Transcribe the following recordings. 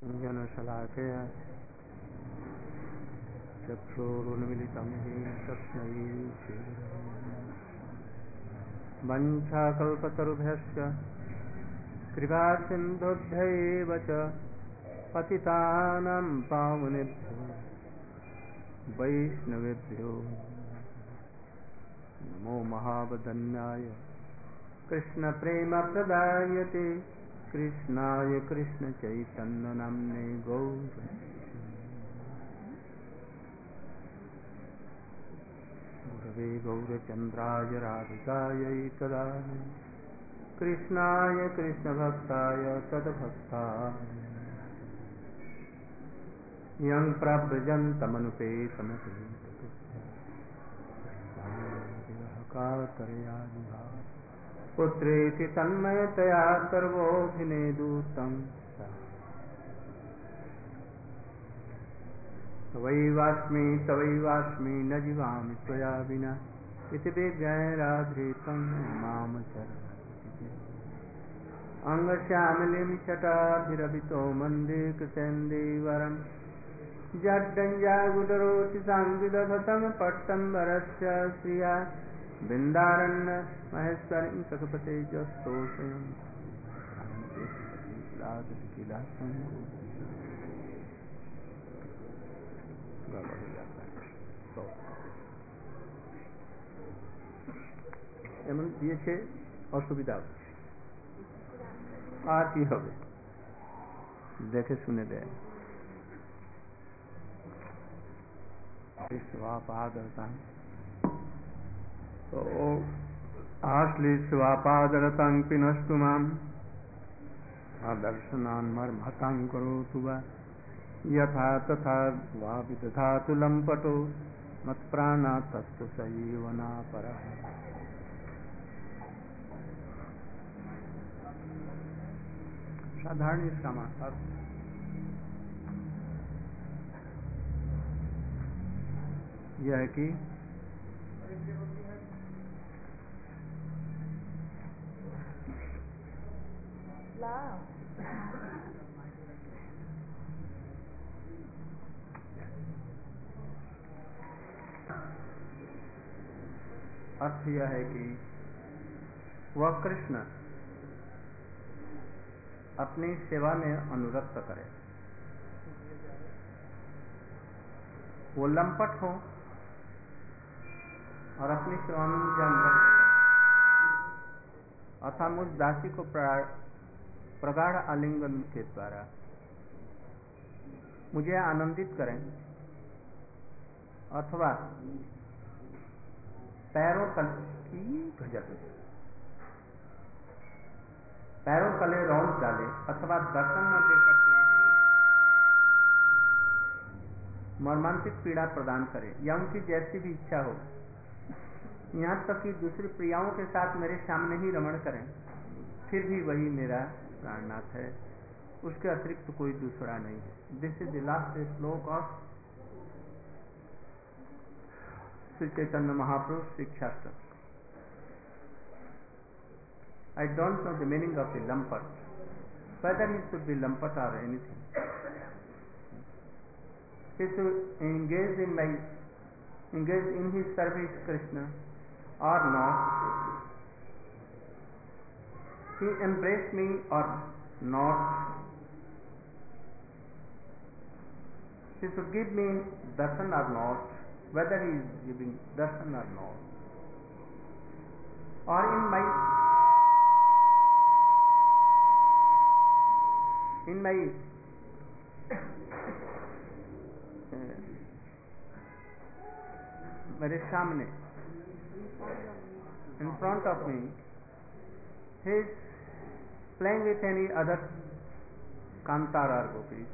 जनशलाकया चक्षुरुन्मिलितं येन तस्मै वञ्चाकल्पतरुभ्यश्च कृपासिन्धुभ्यैव च पतितानां पावनेभ्यो वैष्णवेभ्यो नमो महावदन्याय कृष्णप्रेमप्रदायते कृष्णाय कृष्णचैतन्यनाम्ने गुरवे गौरचन्द्राय राधिकायै तदाय कृष्णाय कृष्णभक्ताय तद्भक्ताय यं प्रव्रजन्तमनुपेतमपेतरया पुत्रेति तन्मयतया सर्वोऽभिनेदुतं तवैवास्मि न जीवामि त्वया विना इति विज्ञाय राधे त्वं मां शरणं अङ्गश्यामलिं शटाभिरभितो मन्दे कृतेन्दीवरं जड्डञ्जागुडरोचिसाङ्गिदधतं पट्टम्बरस्य श्रिया बिन्दारण्य महेश्वरीं सखपते जस्तोषयं এমন দিয়েছে অসুবিধা আর কি হবে দেখে শুনে দেয় आश्लिष्वापादरतां पिनस्तु माम् आदर्शनान् मर्मतां करोतु वा यथा तथा वा विदधातु लम्पटो मत्प्राणात् तस्य स एव नापरः साधारण इसका मतलब यह है कि अर्थ यह है कि वह कृष्ण अपनी सेवा में अनुरक्त करे, वो लंपट हो और अपनी सेवा में मुझे अनुरक्त करे अथवा मुझ दासी को प्रगाढ़ आलिंगन के द्वारा मुझे आनंदित करें अथवा पैरों तले रौंद डाले अथवा दर्शन न देकर के मर्मांतिक पीड़ा प्रदान करे या उनकी जैसी भी इच्छा हो, यहाँ तक कि दूसरी प्रियाओं के साथ मेरे सामने ही रमण करें, फिर भी वही मेरा प्राणनाथ है, उसके अतिरिक्त कोई दूसरा नहीं है। This is the last shloka of Shri Chaitanya Mahaprabhu Shikshastra. I don't know the meaning of the lampat, whether he should be lampat or anything. He should engage in his service Krishna or not. He embrace me or not. He should give me darshan or not, whether he is giving darshan or not. Or in my मेरे सामने, in front of me, he is playing with any other kantara or gopis,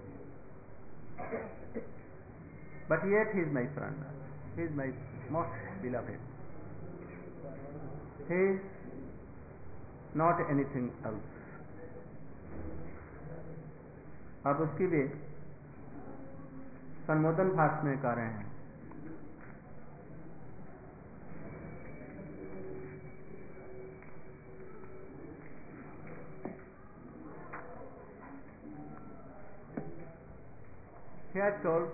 but yet he is my friend, he is my most beloved, he is not anything else. अब उसकी भी संबोधन भाष में कह रहे हैं, he had told,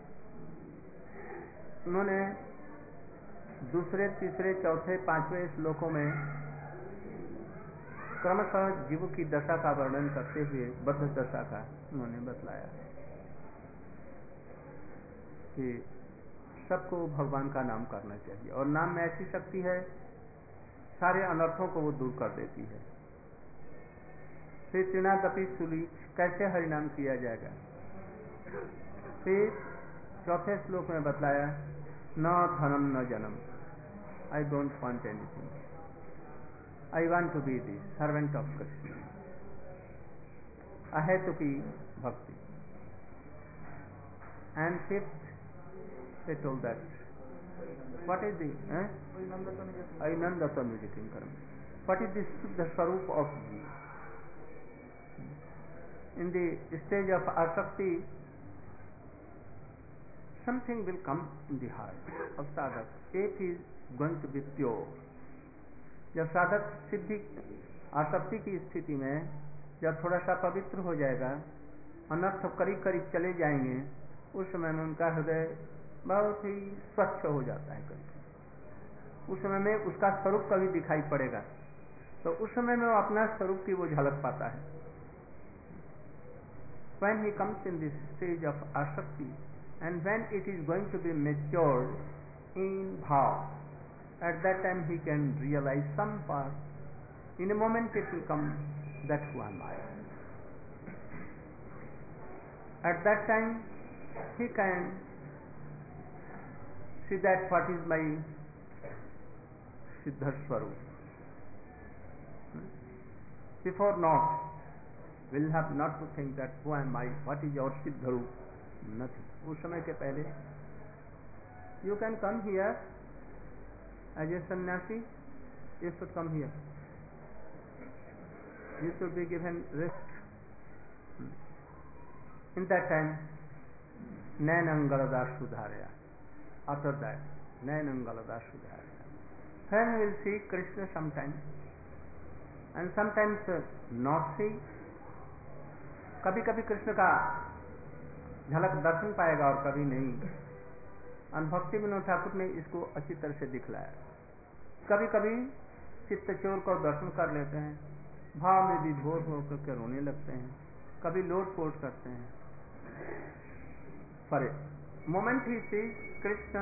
उन्होंने दूसरे, तीसरे, चौथे, पांचवें श्लोकों में क्रमशः जीव की दशा का वर्णन करते हुए बद्ध दशा का उन्होंने बतलाया कि सबको भगवान का नाम करना चाहिए और नाम में ऐसी शक्ति है, सारे अनर्थों को वो दूर कर देती है। फिर तृणादपि सुली, कैसे हरिनाम किया जाएगा। फिर चौथे श्लोक में बतलाया, न धनम न जन्म, I don't want anything, I want to be the servant of Krishna, ahaituki bhakti. And fifth they told that what is the Ainandata Nujitim Karam, what is the Swarup of Jiva. In the stage of asakti, something will come in the heart of sadhak, it is going to be pure. जब साधक सिद्धि आसक्ति की स्थिति में जब थोड़ा सा पवित्र हो जाएगा, अनर्थ करीब करीब चले जाएंगे, उस समय में उनका हृदय बहुत ही स्वच्छ हो जाता है। करीब उस समय में उसका स्वरूप कभी दिखाई पड़ेगा, तो उस समय में वो अपना स्वरूप की वो झलक पाता है। When he comes in this stage of asakti and when it is going to be matured in bhav, at that time he can realize some part. In a moment it will come that who am I. At that time he can see that what is my Siddha Swarup. Before not, we'll have not to think that who am I, what is your Siddha Rup, nothing. उस समय के पहले you can come here as a sannyasi, you should come here. You should be given rest. In that time, Nainangalada Sudharya. After that, Nainangalada Sudharya. Then we will see Krishna sometimes, and sometimes not see. कभी कभी कृष्ण का झलक दर्शन पाएगा और कभी नहीं। अनुभक्ति विनोद ठाकुर ने इसको अच्छी तरह से दिखलाया। कभी कभी चित्तचोर को दर्शन कर लेते हैं, भाव में विभोर होकर के रोने लगते हैं, कभी लोट पोट करते हैं। For a moment he sees Krishna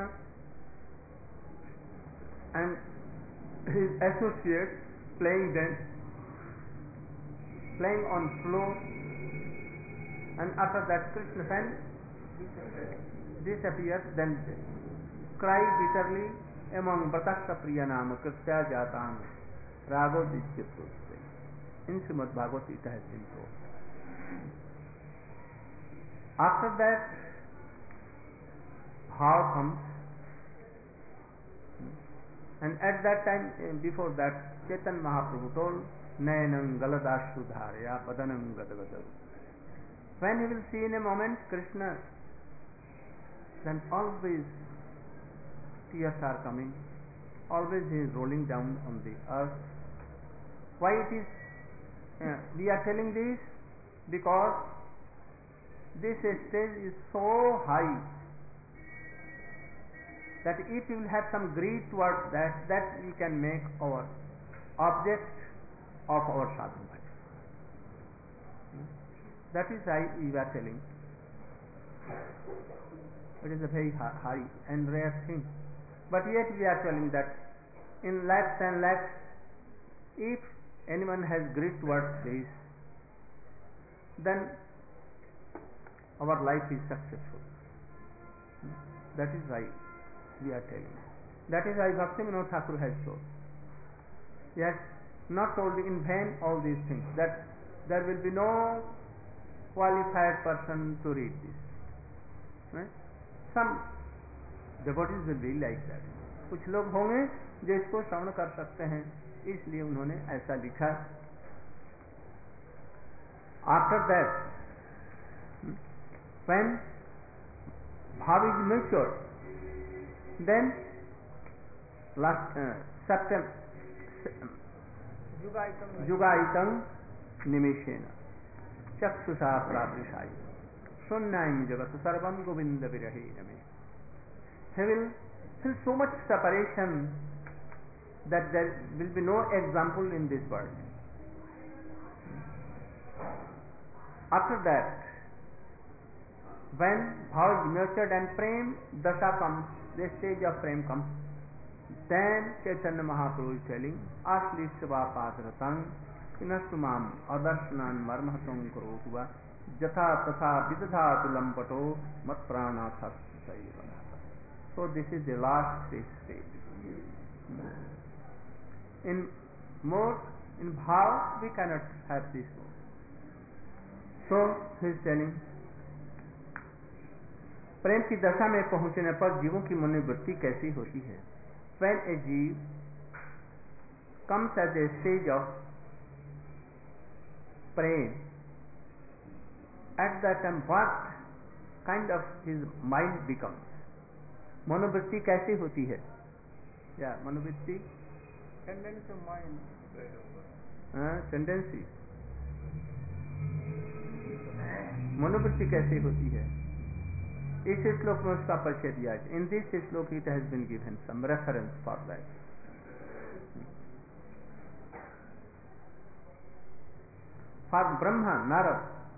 and his associates playing dance, playing on floor, and after that Krishna then disappears, then cry bitterly among Vratasya Priyanam Krishya Jatam Rago Disyatruste. In Srimad Bhagavad Gita has been told. After that, bhav comes, and at that time, before that, Chaitanya Mahaprabhu told, Nainam Galadashu Dharya Padanam Gadagadav. When he will see in a moment Krishna, then always tears are coming, always he is rolling down on the earth. Why it is, we are telling this? Because this stage is so high that if we will have some greed towards that, that we can make our object of our sadhana. That is why we are telling. It is a very high and rare thing. But yet we are telling that in lakhs and lakhs, if anyone has greed towards this, then our life is successful. That is why we are telling. That is why Bhakti Vinod Thakur has told. He has not told in vain all these things, that there will be no qualified person to read this. Right? Some devotees will be like that. कुछ लोग होंगे जो इसको श्रवण कर सकते हैं, इसलिए उन्होंने ऐसा लिखा. After that, when bhav is mature, then last September Jugaitam Nimishena Chakshusha Praprishai. Shunyam Jagat Sarvam Govinda Virahe Rame. He will feel so much separation that there will be no example in this world. After that, when bhav is nurtured and prem dasha comes, the stage of prem comes, then Chaitanya Mahaprabhu is telling, Asli Shiva Padratang Kinastumam Adarshanan Marmahatang Kurotuva Jatha Tatha Vidadhatu Lampato Matpranatha Saivanata. So this is the last stage. In bhav we cannot have this. So he is telling, प्रेम की दशा में पहुंचने पर जीवों की मनोवृत्ति कैसी होती है. When a jeev comes at the stage of prem, at that time what kind of his mind becomes? मनोवृत्ति कैसी होती है? या मनोवृत्ति tendency of mind. टेंडेंसी. मनोवृत्ति कैसी होती है? इस श्लोक में उसका परिचय दिया है. In this shloka it has been given some reference for that. For Brahma, Narada,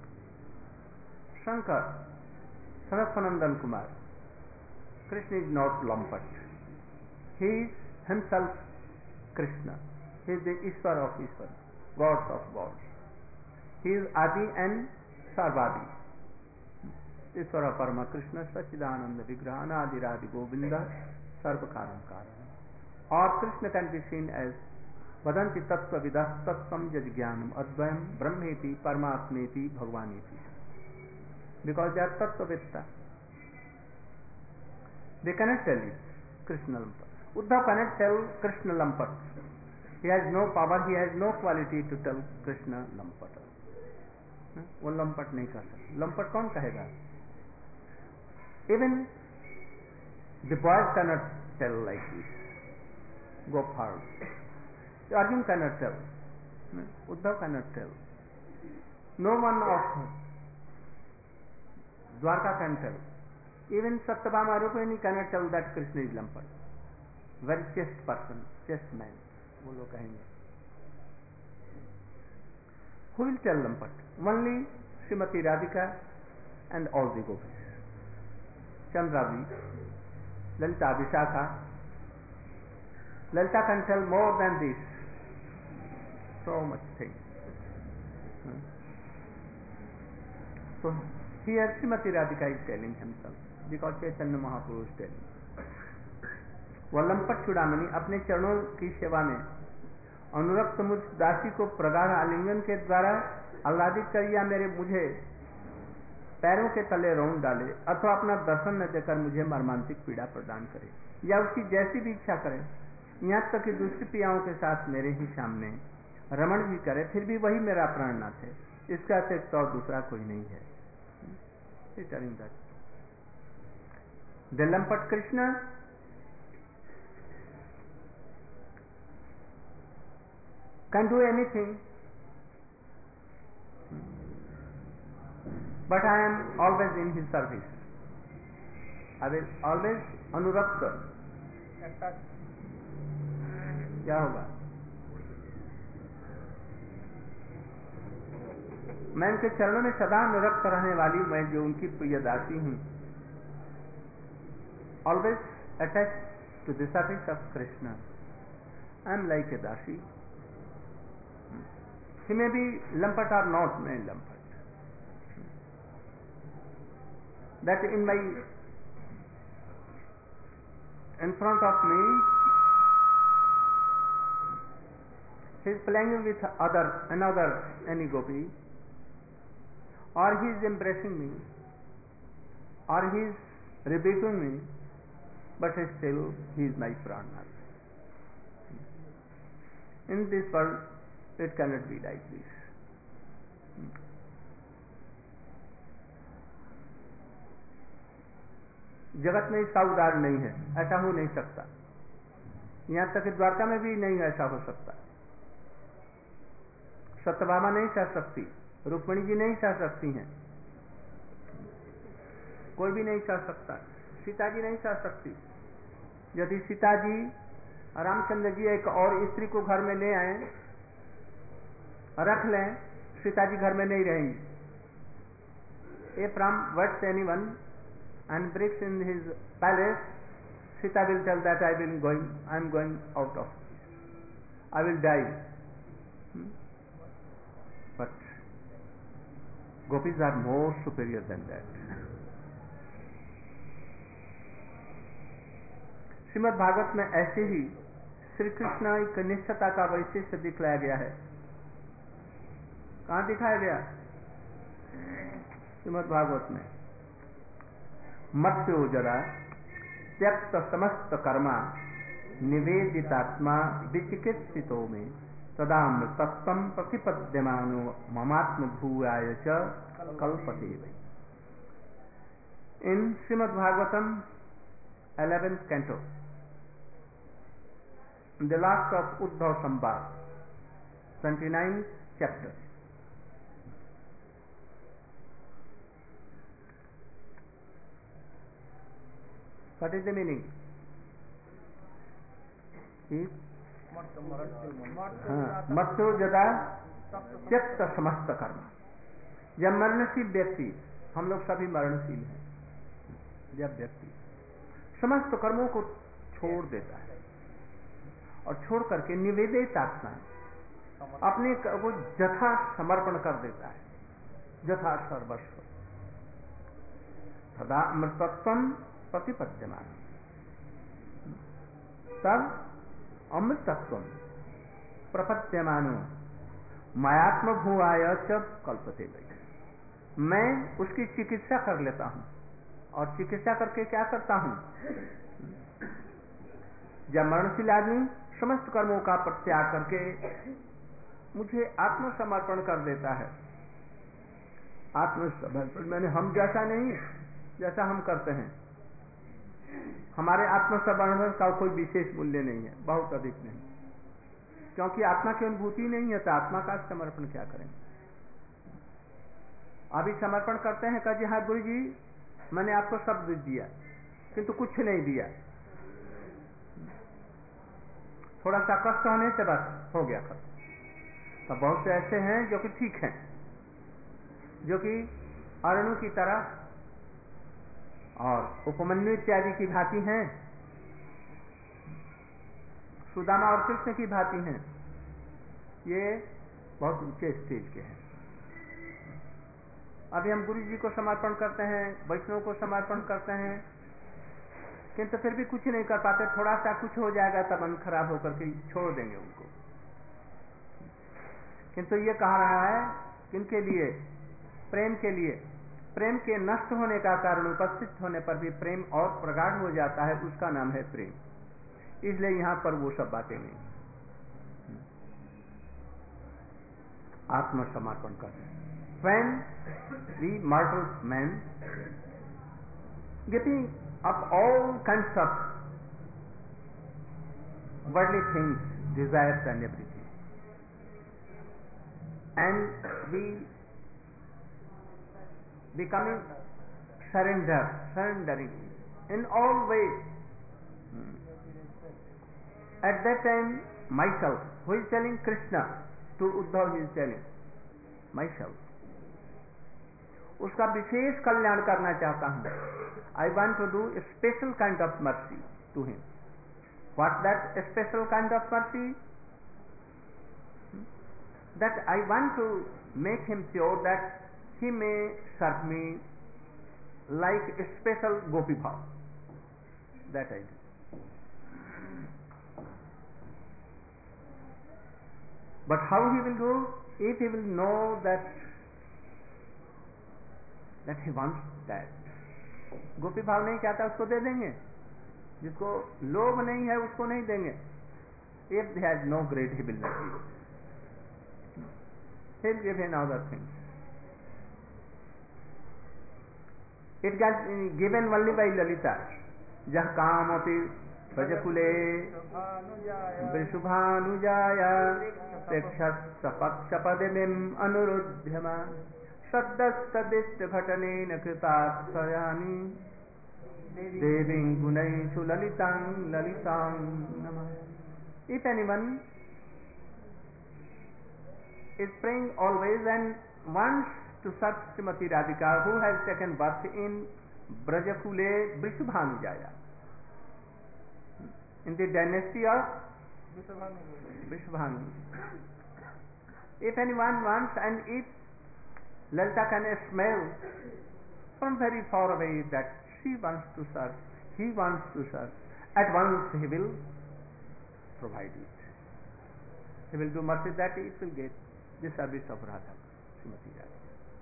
Shankar, Sanathanandan Kumar, Krishna is not Lampat. He is himself Krishna. He is the Ishvara of Ishvara, gods of gods. He is Adi and Sarvadi. Ishvara Parama Krishna Sachidananda Vigraha Anadiradi Govinda Sarvakaram Karana. Or Krishna can be seen as Vadanti Tattva Vidas Tattvam Jajgyanam Advayam Brahmeti Paramatmeti Bhagwaneti. Because they are Tattvavitta. They cannot tell it, Krishna Lampat. Uddhav cannot tell Krishna Lampat. He has no power, he has no quality to tell Krishna Lampat. वो लंपट नहीं कर सकता. लंपट कौन कहेगा? Even the boys cannot tell like this. Gopal. Arjun cannot tell. Uddhav cannot tell. No one of Dwarka can tell. Even Satyabhama Rukmini cannot tell that Krishna is Lampat. Very chaste person, chaste man. वो लोग कहेंगे. Who will tell Lampat? Only Srimati Radhika and all the gopis. Chandravi, Lalita Vishakha. Lalita can tell more than this. So much things. So here Srimati Radhika is telling himself because Chaitanya Mahaprabhu is telling. वल्लंपट चूड़ामणि अपने चरणों की सेवा में अनुरक्त मुझ दासी को प्रगाढ़ आलिंगन के द्वारा आह्लादित कर या मुझे पैरों के तले रौंद डाले अथवा अपना दर्शन न देकर मुझे मर्मांतिक पीड़ा प्रदान करे या उसकी जैसी भी इच्छा करे, यहाँ तक कि दूसरी प्रियाओं के साथ मेरे ही सामने रमण भी करे, फिर भी वही मेरा प्राणनाथ है. इसका अतिरिक्त और दूसरा कोई नहीं है. The Lampat Krishna can do anything, but I am always in his service. I will always अनुरक्त. क्या होगा? मैं उनके चरणों में सदा अनुरक्त रहने वाली, मैं जो उनकी प्रिय दासी हूँ. Always attached to the service of Krishna. I am like a dasi. He may be Lampat or not may Lampat. That in front of me, he is playing with any gopi, or he is embracing me, or he is rebuking me, but still he is my pranath. In this world, it cannot be like this. जगत में इसका उदाहरण नहीं है, ऐसा हो नहीं सकता. यहाँ तक कि द्वारका में भी नहीं ऐसा हो सकता. सत्यभामा नहीं सह सकती, रुक्मिणी जी नहीं सह सकती हैं. कोई भी नहीं सह सकता, सीता जी नहीं सह सकती। यदि सीता जी रामचंद्र जी एक और स्त्री को घर में ले आए, रख लें, सीता जी घर में नहीं रहेंगी। If Ram weds anyone and brings in his palace, Sita will tell that I am going out of this. I will die. But gopis are more superior than that. Shrimad Bhagavat में ऐसे ही श्री कृष्ण की निष्ठता का वैशिष्ट्य दिखलाया गया है। कहाँ दिखाया गया? श्रीमद् भागवत में मत्स्यो जरा त्यक्त समस्त कर्मा निवेदितात्मा विचिकित्सितो में तदामृतत्वं प्रतिपद्यमानो ममात्म भूयाय च कल्पते वै। इन Shrimad Bhagavatam 11th canto, the last of Uddhav Samvad, 29th chapter. What is the meaning? मत्स्यो जदा त्यक्त समस्त कर्म। जब मरणशील व्यक्ति, हम लोग सभी मरणशील हैं, जब व्यक्ति समस्त कर्मों को छोड़ देता है और छोड़ करके निवेदित आत्मा अपने को जथा समर्पण कर देता है, जथा सर्वस्व, तदा अमृतत्वं प्रतिपद्यमान, तब अमृतत्वं प्रपद्यमानो मयात्म भूयाय च कल्पते वै। मैं उसकी चिकित्सा कर लेता हूं, और चिकित्सा करके क्या करता हूं? जब मरणशील आदमी समस्त कर्मों का त्याग करके मुझे आत्मसमर्पण कर देता है, आत्मसमर्पण मैंने हम जैसा नहीं, जैसा हम करते हैं, हमारे आत्मसमर्पण का कोई विशेष मूल्य नहीं है, बहुत अधिक नहीं, क्योंकि आत्मा की अनुभूति नहीं है, तो आत्मा का समर्पण क्या करेंगे? अभी समर्पण करते हैं, कहा हाँ गुरु जी मैंने आपको सब दिया, किंतु कुछ नहीं दिया, थोड़ा सा कष्ट होने से बस हो गया खत्म। तो बहुत से ऐसे हैं जो कि ठीक हैं, जो कि अरणु की तरह और उपमन्यु इत्यादि की भांति हैं, सुदामा और कृष्ण की भांति हैं, ये बहुत ऊंचे स्टेज के हैं। अभी हम गुरु जी को समर्पण करते हैं, वैष्णव को समर्पण करते हैं, किंतु फिर भी कुछ नहीं कर पाते, थोड़ा सा कुछ हो जाएगा तब मन खराब होकर के छोड़ देंगे उनको। किंतु ये कह रहा है किनके लिए? प्रेम के लिए। प्रेम के नष्ट होने का कारण उपस्थित होने पर भी प्रेम और प्रगाढ़ हो जाता है, उसका नाम है प्रेम। इसलिए यहां पर वो सब बातें नहीं, आत्मसमर्पण करते हैं। When we mortal men giving up all kinds of worldly things, desires and everything, and we becoming surrendering in all ways. At that time, myself, who is telling Krishna to Uddhav, he is telling myself, उसका विशेष कल्याण करना चाहता हूं। I want to do a special kind of mercy to him. What that special kind of mercy? That I want to make him sure that he may serve me like a special gopi bhav. That I do. But how he will do? If he will know that he wants that. गोपी भाव नहीं चाहता, उसको दे देंगे, जिसको लोभ नहीं है उसको नहीं देंगे। If he has no greed, he will not give. He will give him other things. It got given only by Lalita. Jah kamati भजकुले वृषभानुजाया प्रेक्षपक्षपदिमिम् अनुरुध्यमा सद्दस्तदिष्टघटनेन कृतार्थयानि देवीं गुणैषु ललितां ललितां नमः. If anyone is praying always and wants to serve Srimati Radhika, who has taken birth in Brajakule Vrishabhanujaya, in the dynasty of Vrishabhanu. If anyone wants, and if Lalita can smell from very far away that she wants to serve, he wants to serve, at once he will provide it. He will do mercy that it will get the service of Radha, Srimati Radha.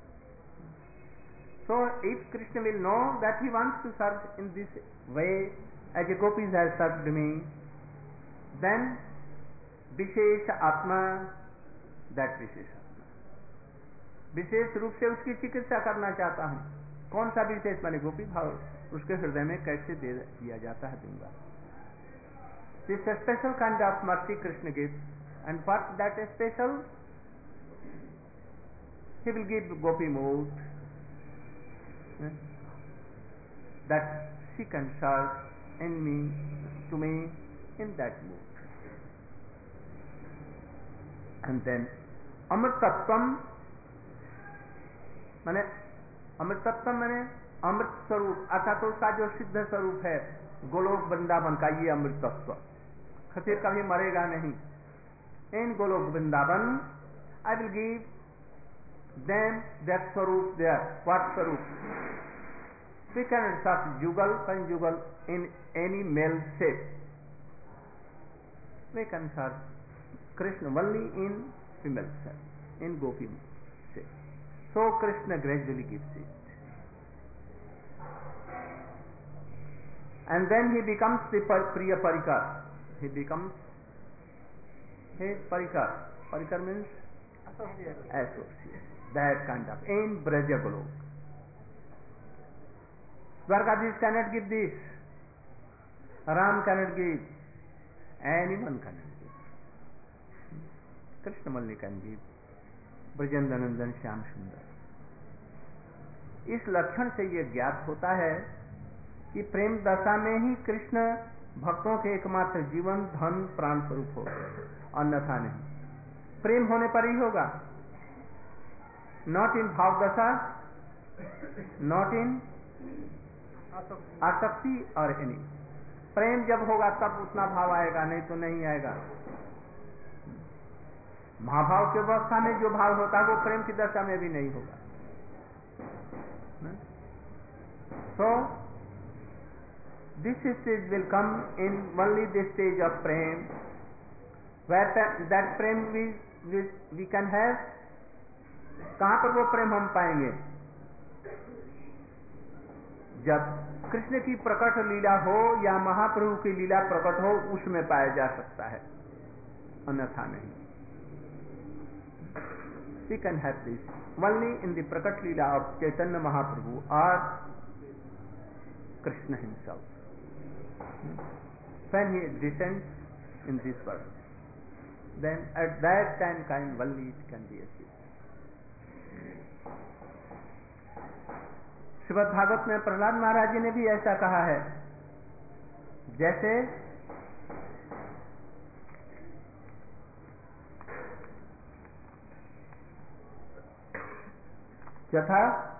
So if Krishna will know that he wants to serve in this way, as the gopis have served me, then Vishesha Atma, that Vishesha Atma, विशेष रूप से उसकी चिकित्सा करना चाहता हूँ. कौन सा विशेष माने गोपी भाव उसके हृदय में कैसे दे दिया जाता है, दूंगा. This special kind of mercy Krishna gives, and for that special he will give gopi mood, that she can serve in me, to me, in that mood. And then Amritatvam माने अमृतत्व माने अमृत स्वरूप, अर्थात उसका जो सिद्ध स्वरूप है गोलोक वृंदावन का, ये अमृतत्व फिर कभी मरेगा नहीं. In Goloka Vrindavan I will give them that swarupa there. What swarupa? We can serve jugal conjugal in any male shape. We can serve Krishna only in female shape, in gopi shape. So Krishna gradually gives it. And then he becomes the Priya Parikar. He becomes his Parikar. Parikar means associate. That kind of. In Braja Golok. Dwarkadhish cannot give this. Ram cannot give. Anyone cannot give. Krishna only can give. Brajendranandan Shyam Sundar. इस लक्षण से यह ज्ञात होता है कि प्रेम दशा में ही कृष्ण भक्तों के एकमात्र जीवन धन प्राण स्वरूप होगा, अन्यथा नहीं. प्रेम होने पर ही होगा. नॉट इन भाव दशा, नॉट इन आसक्ति और एनी. प्रेम जब होगा तब उतना भाव आएगा, नहीं तो नहीं आएगा. महाभाव की अवस्था में जो भाव होता है वो प्रेम की दशा में भी नहीं होगा. So this stage will come in only the stage of prem, where that prem we can have. कहाँ पर वो प्रेम हम पाएंगे? जब कृष्ण की प्रकट लीला हो या महाप्रभु की लीला प्रकट हो, उसमें पाया जा सकता है, अन्यथा नहीं. We can have this only in the Prakat Leela of Chaitanya Mahaprabhu or Krishna himself, when he descends in this world. Then at that time kind only it can be achieved. Shrimad Bhagavat में प्रहलाद महाराज जी ने भी ऐसा कहा है, जैसे यथा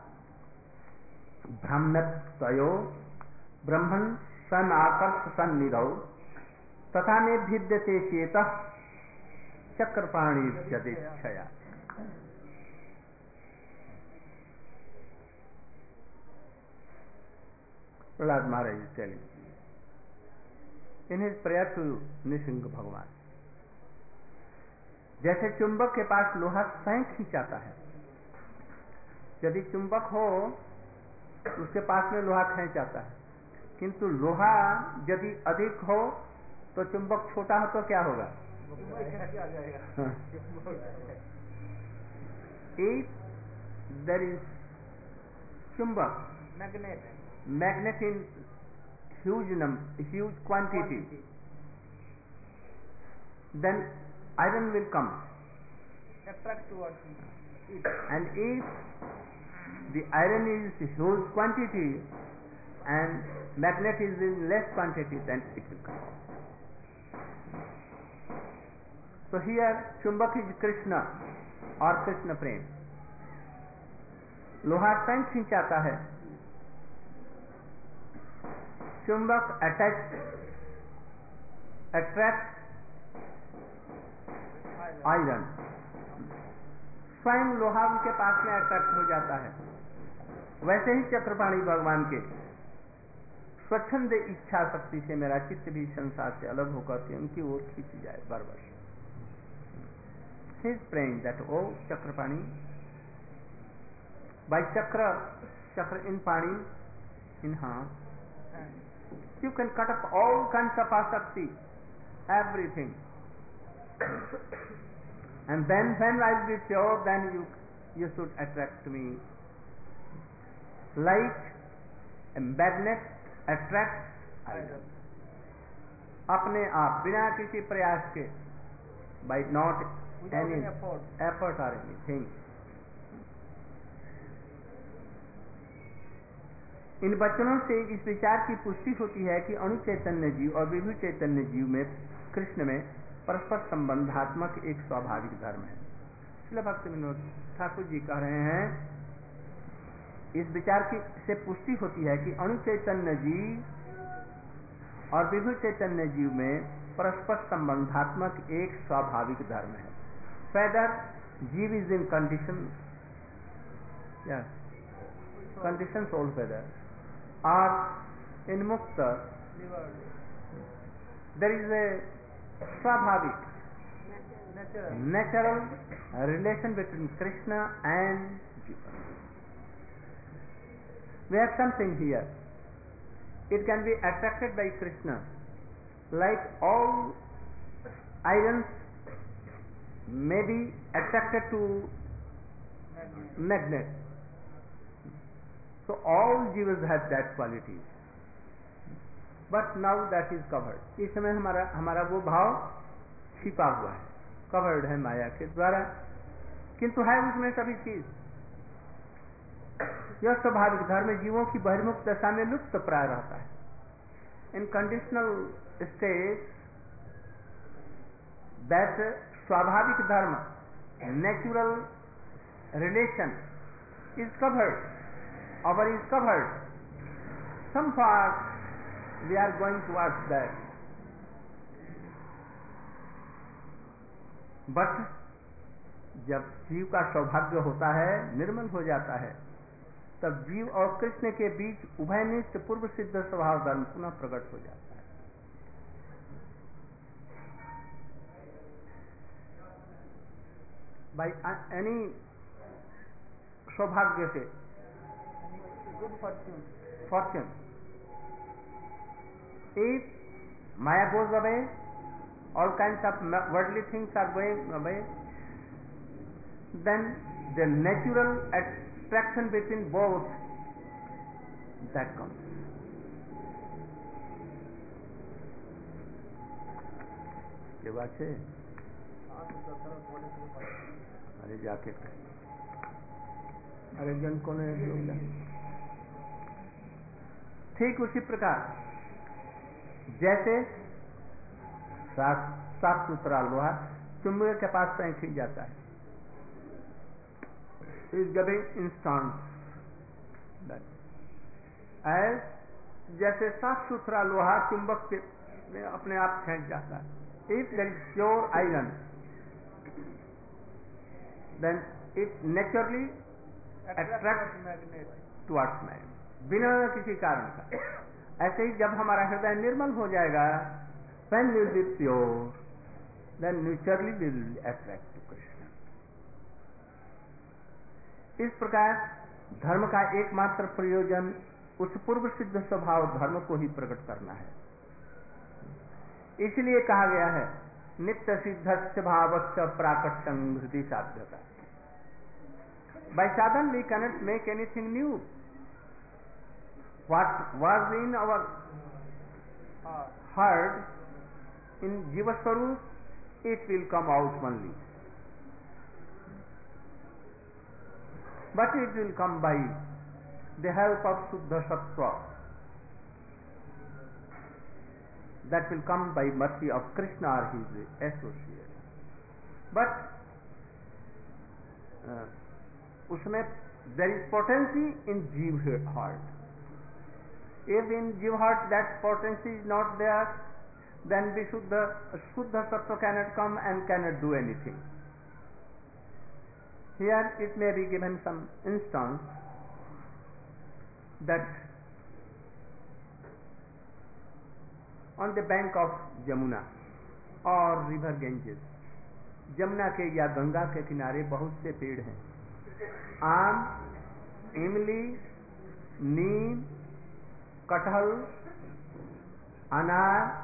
ब्राह्मणत्वयो ब्रह्मन् सन आकर्ष सन्निधौ तथा में भिद्यते चेत चक्रपाणी जदेच्छया. प्रहलाद महाराज is telling in his prayer to Narasimha भगवान, जैसे चुंबक के पास लोहा स्वयं खींचाता है. यदि चुंबक हो तो उसके पास में लोहा खींच आता है, किंतु लोहा यदि अधिक हो तो चुंबक छोटा हो तो क्या होगा? If there is chumbak, magnet in huge quantity, then iron will come. Attract towards it. And if the iron is huge quantity and magnet is in less quantity, then it will come out. So here Chumbak is Krishna or Krishna Prem. लोहा स्वयं खींचाता है, चुंबक attracts iron, स्वयं लोहा उनके पास में attract हो जाता है। वैसे ही चक्रपाणी भगवान के स्वच्छंद इच्छा शक्ति से मेरा चित्त भी संसार से अलग होकर के उनकी ओर खींच जाए बरबर। He is praying that, oh Chakrapani, by chakra in pani, in hand, you can cut up all kinds of asakti, everything. And then when I will be pure, then you should attract me. Like a magnet attracts iron. अपने आप बिना किसी प्रयास के, by not any effort or anything. इन वचनों से इस विचार की पुष्टि होती है कि अणु चैतन्य जीव और विभु चैतन्य जीव में कृष्ण में परस्पर संबंधात्मक एक स्वाभाविक धर्म है। श्रील भक्ति विनोद ठाकुर जी कह रहे हैं, इस विचार की से पुष्टि होती है कि अणु चैतन्य जीव और विभु चैतन्य जीव में परस्पर संबंधात्मक एक स्वाभाविक धर्म है। Whether jiva is in condition, conditions altogether, or in mukta, there is a swabhavik, natural relation between Krishna and Jiva. We have something here. It can be attracted by Krishna, like all irons may be attracted to magnet. So all jivas have that quality, but now that is covered. इस समय हमारा वो भाव छिपा हुआ है, covered है माया के द्वारा, किंतु है उसमें सभी चीज। यह स्वाभाविक धर्म जीवों की बहिर्मुख दशा में लुप्त प्राय रहता है। इन conditional stage that swabhavik dharma, natural relation is covered, our is covered. Some far we are going towards that. But जब जीव का सौभाग्य होता है, निर्मल हो जाता है, तब जीव और कृष्ण के बीच उभयनिष्ठ पूर्व सिद्ध स्वभाव धर्म पुनः प्रकट हो जाता है। By any सौभाग्य से, good fortune. If Maya goes away, all kinds of worldly things are going away, then the natural attraction between both that comes. ये बात है। अरे जाके अरे जन को ने ठीक उसी प्रकार जैसे साफ सुथरा लोहा चुंबक के पास से खींच जाता है, इज गिविंग इंस्टेंट, जैसे साफ सुथरा लोहा चुंबक के अपने आप फेंक जाता है। If there is pure iron, then it naturally attract towards man, बिना किसी कारण का। ऐसे ही जब हमारा हृदय निर्मल हो जाएगा, when we will be pure, then naturally we will attract to Krishna. इस प्रकार धर्म का एकमात्र प्रयोजन उस पूर्व सिद्ध स्वभाव धर्म को ही प्रकट करना है। इसलिए कहा गया है नित्य सिद्धस्य भावस्य प्राकट्यं हृदि साध्यता। By sadhan we cannot make anything new. What was in our heart in Jiva Swarup, it will come out only. but it will come by the help of Shuddha Sattva. That will come by mercy of Krishna or his associates. But उसमें there is potency in Jiva heart. If in Jiva heart that potency is not there, then Shuddha Sattva cannot come and cannot do anything. Here it may be given some instance that on the bank of Jamuna or river Ganges, Jamuna के या गंगा के किनारे बहुत से पेड़ हैं, आम, इमली, नीम, कटहल, अनार,